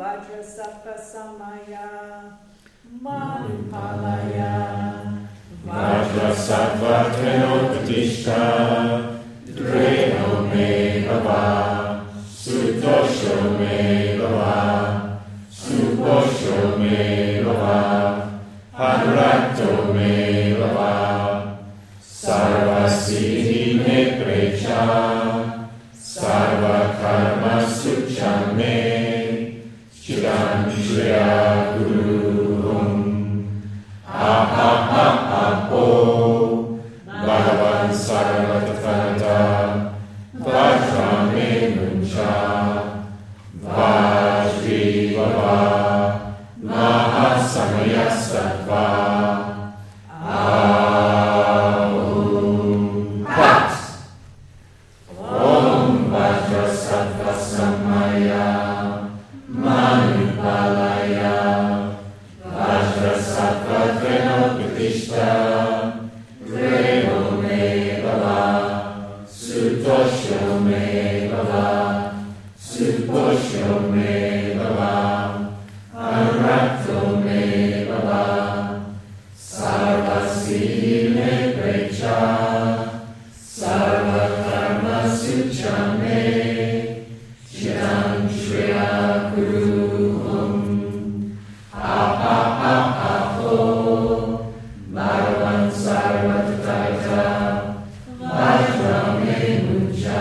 Vajrasattva Samaya Manupalaya Vajrasattva Trenopatishta Dreno me bhava Sutosho me bhava Suposho me bhava Panuratto me bhava Sarva siddhi me precha Sarva karma sucham me Chidam shreya guruhum Aho Bhagavan sarvatathata Vajrame muncha Vajri vava Mahasamaya sattva Aum Pat Om Vajrasattva Samaya Manupalaya Vajrasattva Trenopatishta Dreno me bhava Sutosho me bhava Suposho me bhava Anuratto me bhava Sarva siddhi me precha Sarva karma sucham me Chidam shreya guruhum Aho Bhagavan sarvatathata Vajrame muncha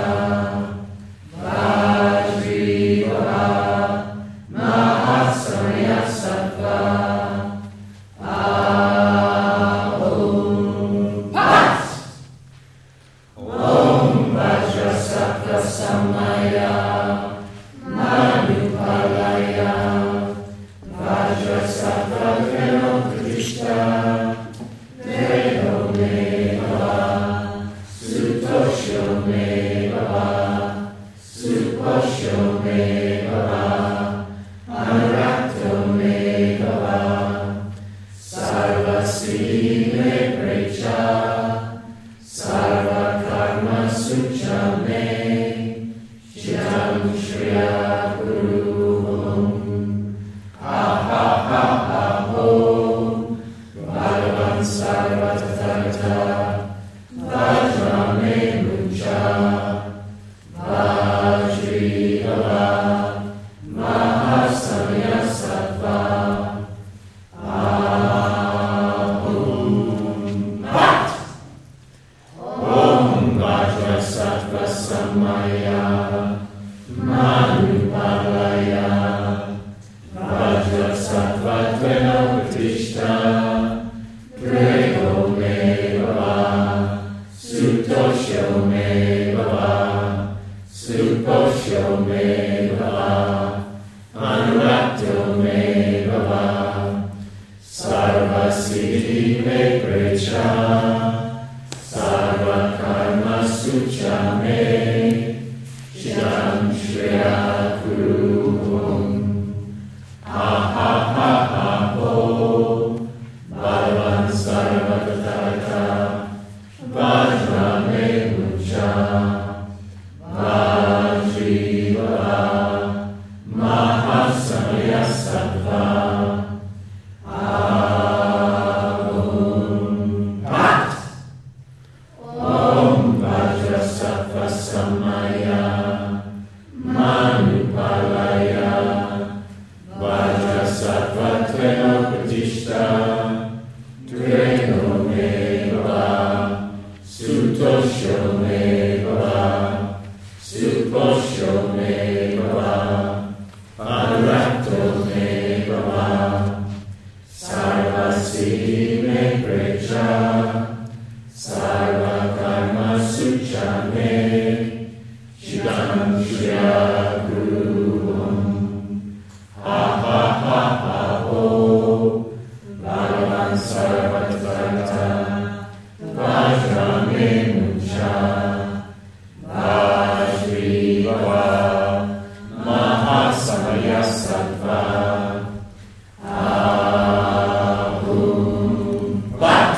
Vajri vava Mahasamaya sattva Aum Pat Om Vajrasattva Samaya Manupalaya Vajrasattva Trenopatishta Dreno me bhava Sutosho me bhava Suposho me bhava Anuratto me bhava Sarva siddhi me precha Sarva karma sucham me Chidam shreya guruhum Aho Bhagavan sarvatathata Vajrame muncha Vajri vava Mahasamaya sattva Aum Pat Om Vajrasattva Samaya Manupalaya Vajrasattva Trenopatishta Dreno me bhava Sutosho me bhava Suposho me bhava Anuratto me bhava Sarva siddhi me precha Sarva karma sucham me Chidam shreya guruhum Aho Bhagavan sarvatathata Vajrame muncha Vajri vava Mahasamaya sattva Aum Pat Om Vajrasattva Samaya Manupalaya Vajrasattva Trenopatishta Dreno me bhava Sutosho me bhava Suposho me bhava Anuratto me bhava Sarva siddhi me precha Sarva karma sucham me Chidam shreya guruhum Aho Bhagavan sarvatathata Vajrame muncha Vajri vava Mahasamaya sattva Aum Pat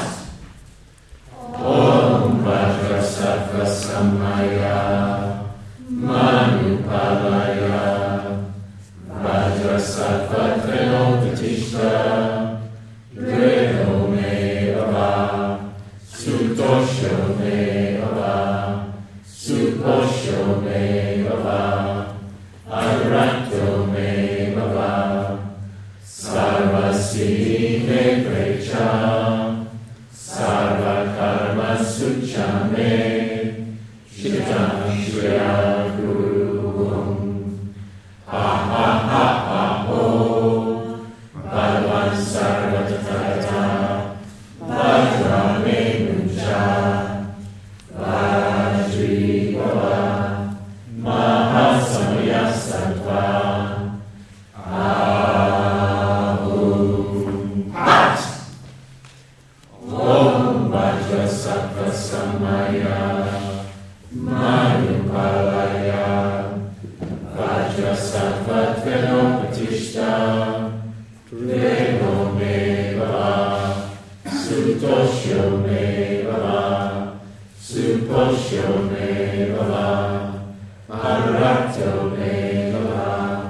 Om Vajrasattva Samaya Manupalaya Vajra Vajrasattva Trenopatishta Dreno me ava Sutosho me ava Suposho me ava Arato me ava Sarvasiddhi me precha Sarva karma sucha me Shitam shriya gurum Ha ha ha ha ho Bhagavan sarva tathagata Vajra me muncha Vajri bhava Mahasamaya sattva Ahum Pat Om Vajrasattva Samaya Manupalaya Vajrasattva Trenopatishta Dreno me vava Sutosho me vava Suposho me vava Arato me vava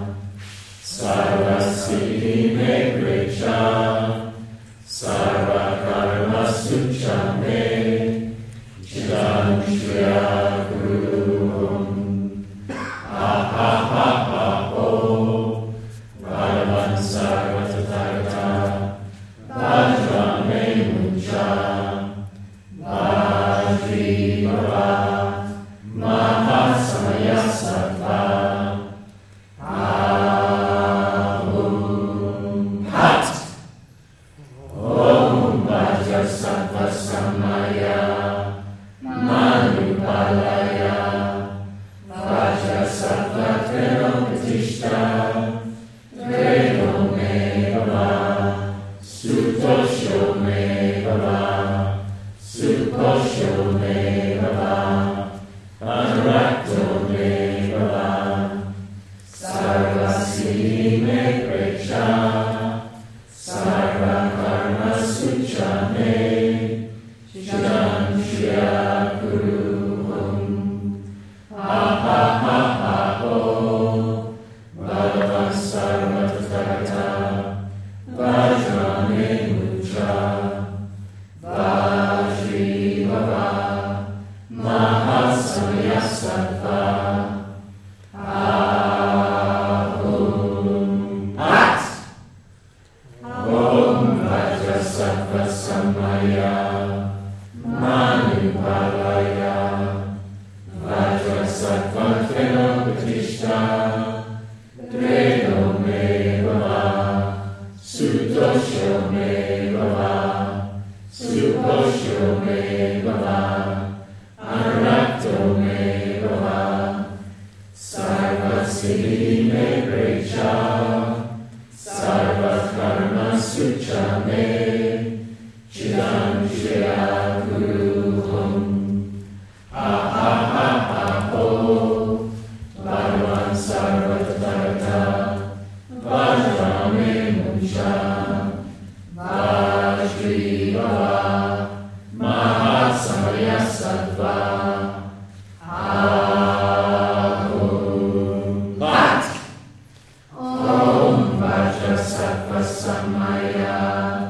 Sarvasiddhi me precha Sarva karma sucha me Chidam shriya gurum Ha ha ha ha ho Bhagavan sarva tathagata Vajra me muncha Vajri bhava Mahasamaya sattva Ahum Pat Om Vajrasattva Samaya Manupalaya Vajrasattva Trenopatishta Dreno me vava Sutosho me vava Suposho me vava Arato me vava Sarvasiddhi me precha Sarva karma sucha me Shidam shriya gurum Ha ha ha ha ho Bhagavan sarva tathagata Vajra me muncha Vajri bhava Mahasamaya sattva Ahum Pat Om Vajrasattva Samaya Manupalaya Vajrasattva Trenopatishta Dreno me vava Sutosho me vava Suposho me vava Arato me vava Sarvasiddhi me precha Sarva karma sucha me Chidam shriya gurum Ha ha ha ha ho Bhagavan sarva tathagata Vajra me muncha Vajri bhava Mahasamaya sattva Ahum Pat Om Vajrasattva Samaya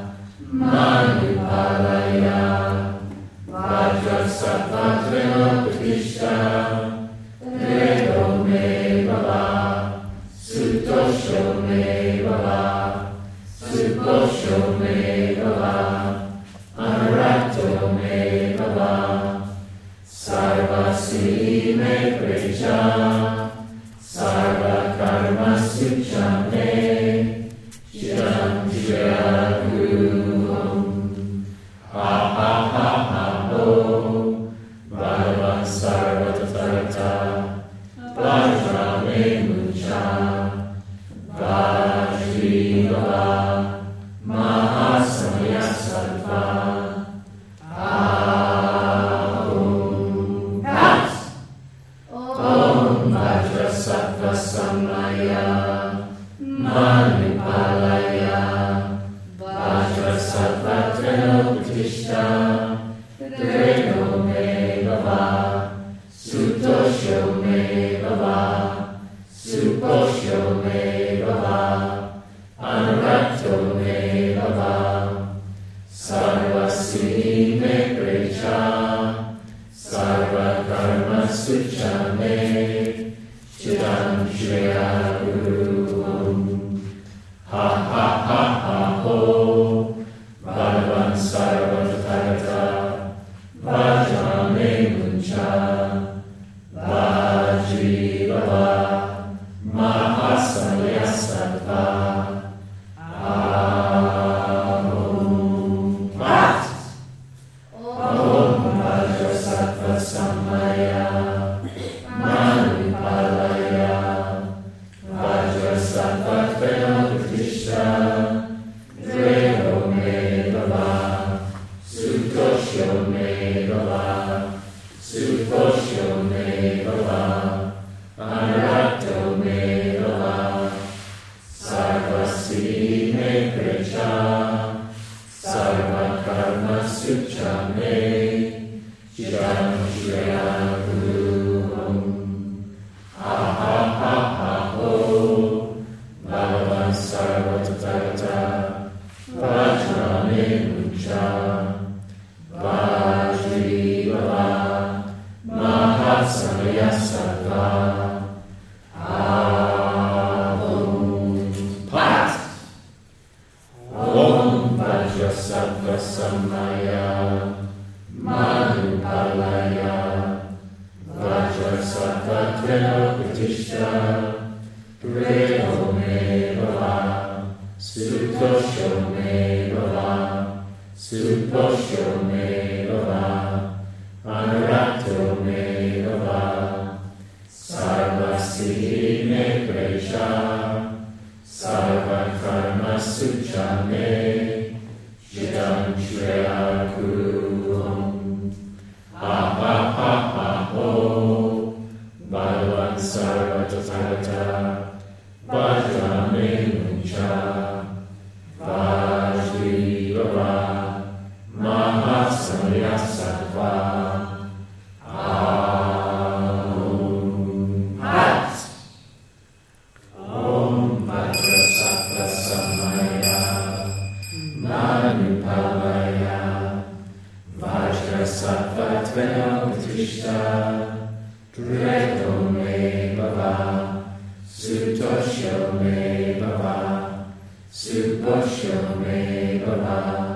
Manupalaya Vajrasattva Trenopatishta Dreno me vava Sutosho me vava Suposho me vava Arato me vava Sarvasiddhi me precha Sarva karma sucha me Shidam shriya gurum Ha ha ha ha ho Bhagavan sarva tathagata Vajra me muncha Vajri bhava Mahasamaya sattva Ahum Pat Om Vajrasattva Samaya Manupalaya Vajrasattva Trenopatishta Dreno me vava Sutosho me vava Suposho me vava Sattvatveno Uttishta, Dreyo me bhava, Sutosho me bhava, Suposho me bhava, Anuratto me bhava, Sarvasiddhi me precha, Sarva karma sucha me, Jidam Shreya Guru. Ahahahaho, Bhagavan Sarvatathagata, Vajrame Muncha, Vajri Bhava, Mahatsamaya Sattva, Ahom Pat. Om Vajrasattva Sammaya, Manupalaya, Vajrasattvatveno Uttishta, Dreyo me bhava, Sutosho me bhava, Suposho me bhava, Anuratto me bhava, Sarvasiddhi me precha, Sarva karma sucha me, Jidam Shreya Kuruham. Ahahahaho, Bhagavan Sarvatathagata, Vajrame Muncha, Vajri Bhava, Mahatsamaya Sattva, Ahom Pat. Om Vajrasattva Sammaya, Manupalaya, Vajrasattvatveno Uttishta, Dreyo me bhava, Sutosho me bhava, Suposho me bhava,